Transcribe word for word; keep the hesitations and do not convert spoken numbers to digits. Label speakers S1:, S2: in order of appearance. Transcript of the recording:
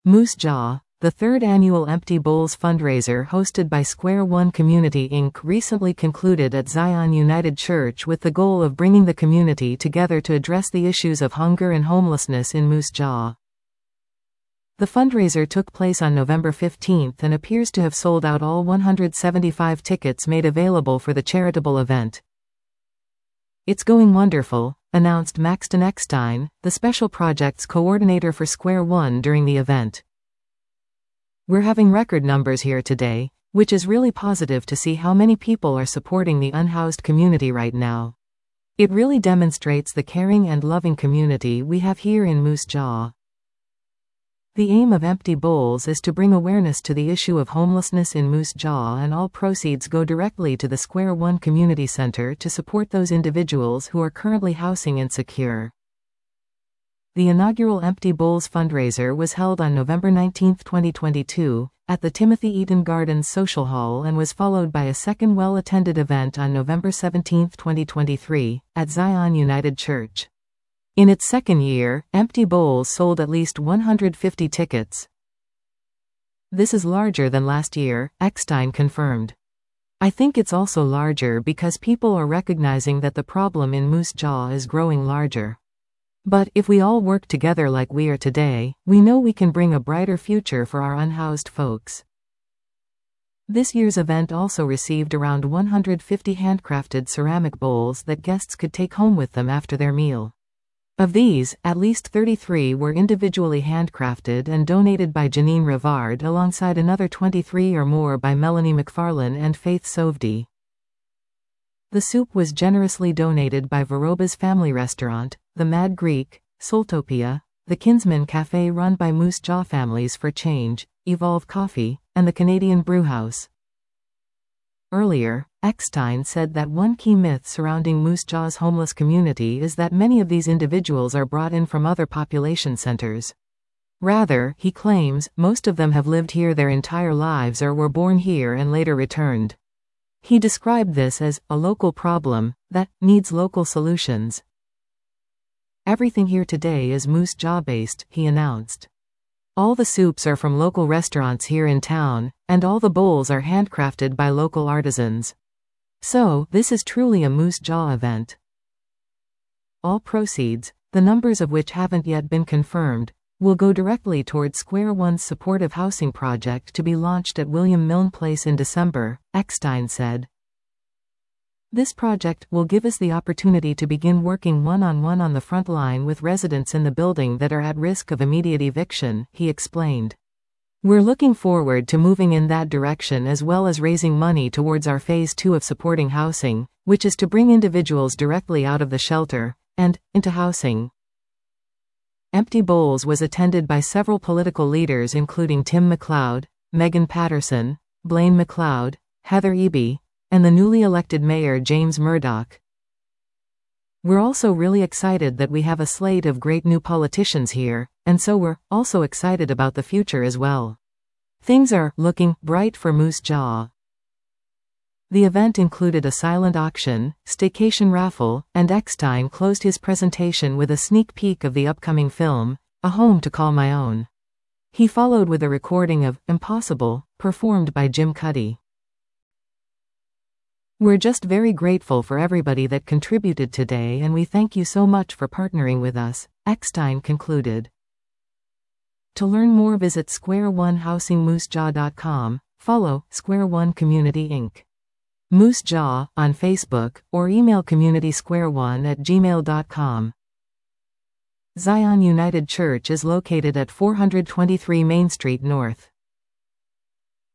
S1: Moose Jaw, the third annual Empty Bowls fundraiser hosted by Square One Community Incorporated recently concluded at Zion United Church with the goal of bringing the community together to address the issues of hunger and homelessness in Moose Jaw. The fundraiser took place on November fifteenth and appears to have sold out all one hundred seventy-five tickets made available for the charitable event. "It's going wonderful," announced Maxton Eckstein, the special projects coordinator for Square One during the event. "We're having record numbers here today, which is really positive to see how many people are supporting the unhoused community right now. It really demonstrates the caring and loving community we have here in Moose Jaw." The aim of Empty Bowls is to bring awareness to the issue of homelessness in Moose Jaw, and all proceeds go directly to the Square One Community Center to support those individuals who are currently housing insecure. The inaugural Empty Bowls fundraiser was held on November nineteenth twenty twenty-two, at the Timothy Eaton Gardens Social Hall and was followed by a second well-attended event on November seventeenth twenty twenty-three, at Zion United Church. In its second year, Empty Bowls sold at least one hundred fifty tickets. "This is larger than last year," Eckstein confirmed. "I think it's also larger because people are recognizing that the problem in Moose Jaw is growing larger. But if we all work together like we are today, we know we can bring a brighter future for our unhoused folks." This year's event also received around one hundred fifty handcrafted ceramic bowls that guests could take home with them after their meal. Of these, at least thirty-three were individually handcrafted and donated by Janine Rivard, alongside another twenty-three or more by Melanie McFarlane and Faith Sovdi. The soup was generously donated by Veroba's Family Restaurant, the Mad Greek, Soultopia, the Kinsman Cafe run by Moose Jaw Families for Change, Evolve Coffee, and the Canadian Brewhouse. Earlier, Eckstein said that one key myth surrounding Moose Jaw's homeless community is that many of these individuals are brought in from other population centers. Rather, he claims, most of them have lived here their entire lives or were born here and later returned. He described this as a local problem that needs local solutions. "Everything here today is Moose Jaw-based," he announced. "All the soups are from local restaurants here in town, and all the bowls are handcrafted by local artisans. So, this is truly a Moose Jaw event." All proceeds, the numbers of which haven't yet been confirmed, will go directly towards Square One's supportive housing project to be launched at William Milne Place in December, Eckstein said. "This project will give us the opportunity to begin working one-on-one on the front line with residents in the building that are at risk of immediate eviction," he explained. "We're looking forward to moving in that direction, as well as raising money towards our phase two of supporting housing, which is to bring individuals directly out of the shelter and into housing." Empty Bowls was attended by several political leaders including Tim McLeod, Megan Patterson, Blaine McLeod, Heather Eby, and the newly elected mayor James Murdoch. "We're also really excited that we have a slate of great new politicians here, and so we're also excited about the future as well. Things are looking bright for Moose Jaw." The event included a silent auction, staycation raffle, and Eckstein closed his presentation with a sneak peek of the upcoming film, A Home to Call My Own. He followed with a recording of Impossible, performed by Jim Cuddy. "We're just very grateful for everybody that contributed today, and we thank you so much for partnering with us," Eckstein concluded. To learn more, visit square one housing moose jaw dot com, follow Square One Community Incorporated. Moose Jaw on Facebook, or email community square one at gmail dot com. Zion United Church is located at four twenty-three Main Street North.